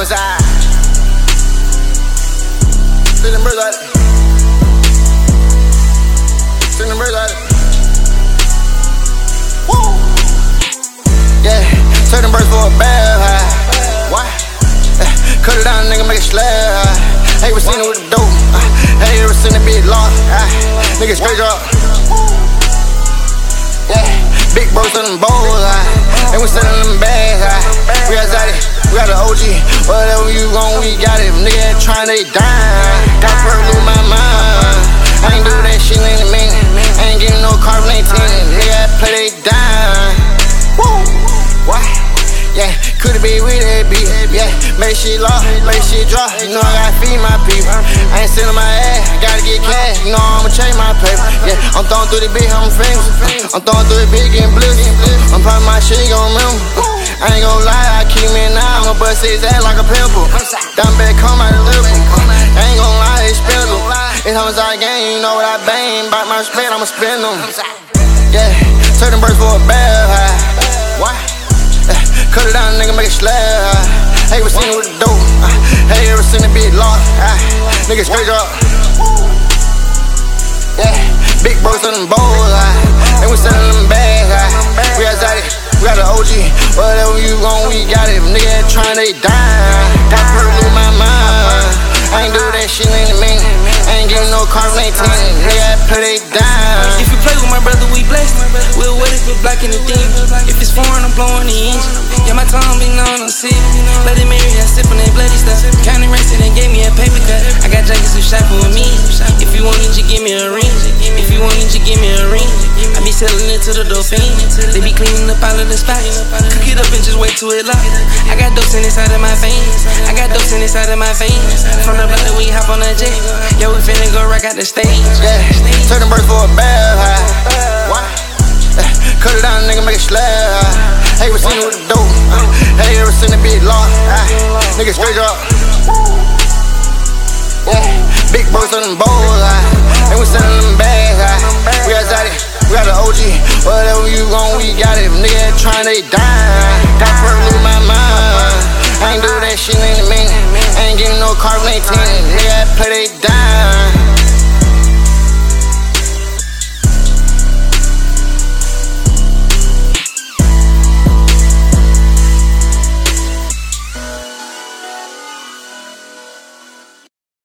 homicide. Send them birds out it. Send them birds out it. Woo! Yeah, turn them birds for a bad high. Why? Cut it down, nigga, make it slab. Hey, we seen it with the dope. Hey, ever seen it be lost? Nigga straight up. Yeah, big bros on them bowls. And we selling them bags. We got it, we got an OG. Whatever you want, we got it. Nigga trying to dime. Got to lose my mind. I ain't do that shit in a minute. I ain't getting no carbon 18. Nigga play they dime. Woo! What? Yeah, could've been with that beat. Yeah, make shit low, make shit drop. You know I gotta feed my people. I ain't selling my ass, gotta get cash. You know I'ma change my paper. Yeah, I'm throwing through the big, I'm famous. I'm throwing through the big, getting bliss. I'm popping my shit, gon' remember. I ain't gon' lie, I keep me now. I'ma bust his ass like a pimple. Down back, come out of Liverpool. I ain't gon' lie, it's spendable. It's homicide game, you know what I bang. Bite my spit, I'ma spend them. Yeah, turn them birds for a bad high. Why? Cut it down, nigga, make it slab. Hey, we seen it with the dope. Hey, ever seen it be lost? Nigga straight up. Yeah, big bros on them bowls. And we selling them bags. We got it, we got an OG. Whatever you want, we got it. Nigga trying to dime. Got to lose my mind. I ain't do that shit in a minute. I ain't getting no carbon 18. Nigga play they dime. If you play with my brother, we blessed. We'll wait if we're blocking the thing. If it's foreign, I'm blowing the engine. Yeah, my tongue been on sick. Bloody Mary, I sip on that bloody stuff. County racing and gave me a paper cut. I got jackets who shopping with me. If you want it, you give me a ring. If you want it, you give me a ring. I be selling it to the Dolphin. They be cleaning up all of the spots. Cook it up and just wait till it lock. I got dopes in inside of my veins. I got dopes in inside of my veins. From the block that we hop on the jet. Yo, we finna go rock out the stage. Yeah, turn them birds for a bad high. Why? Cut it down, nigga, make it slab. Hey, we seen it with the dope. Hey, ever seen it be lost? Nigga straight up. Yeah, big bros on them bowls. And we selling them bags. We got it, we got an OG. Whatever you want, we got it. Nigga trying to dime. Got to lose my mind. I ain't do that shit in a minute. I ain't getting no carbon 18. Nigga play they dime.